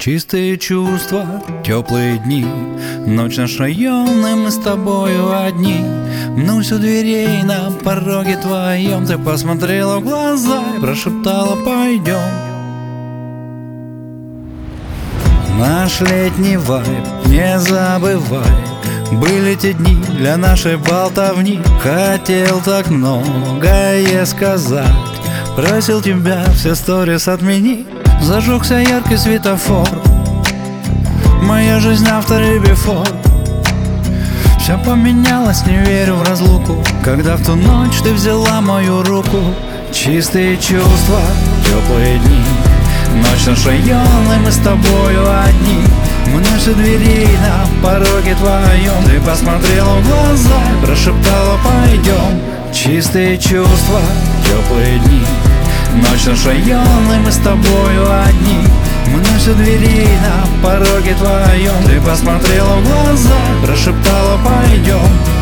Чистые чувства, теплые дни, ночь наш район, мы с тобою одни. Мнусь у дверей на пороге твоем. Ты посмотрела в глаза и прошептала: пойдем. Наш летний вайб не забывай. Были те дни для нашей болтовни. Хотел так многое сказать, просил тебя все сторис отмени. Зажегся яркий светофор, моя жизнь after и before. Все поменялось, не верю в разлуку, когда в ту ночь ты взяла мою руку. Чистые чувства, теплые дни, ночь наш район, и мы с тобою одни. Мнусь у дверей на пороге твоем. Ты посмотрела в глаза и прошептала: пойдем. Чистые чувства, теплые дни, ночь наш район, и мы с тобою одни. Мнусь у дверей на пороге твоем. Ты посмотрела в глаза, прошептала: пойдем.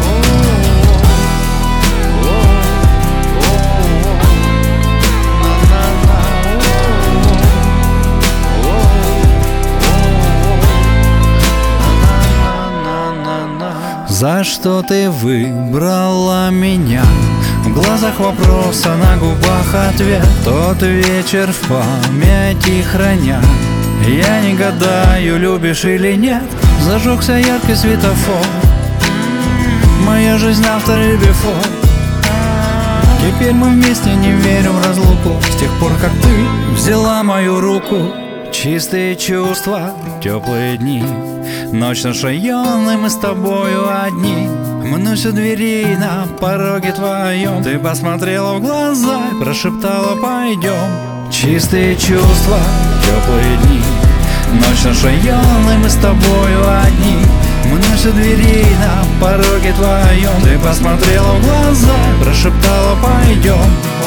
За что ты выбрала меня? В глазах вопрос, а на губах ответ. Тот вечер в памяти храня. Я не гадаю, любишь или нет. Зажегся яркий светофор, моя жизнь after и before. Теперь мы вместе, не верю в разлуку, с тех пор, как ты взяла мою руку. Чистые чувства, теплые дни, ночь наш район, и мы с тобою одни. Мнусь у дверей на пороге твоем. Ты посмотрела в глаза и прошептала: пойдем. Чистые чувства, теплые дни, ночь наш район, и мы с тобою одни. Мнусь у дверей на пороге твоем. Ты посмотрела в глаза и прошептала: пойдем.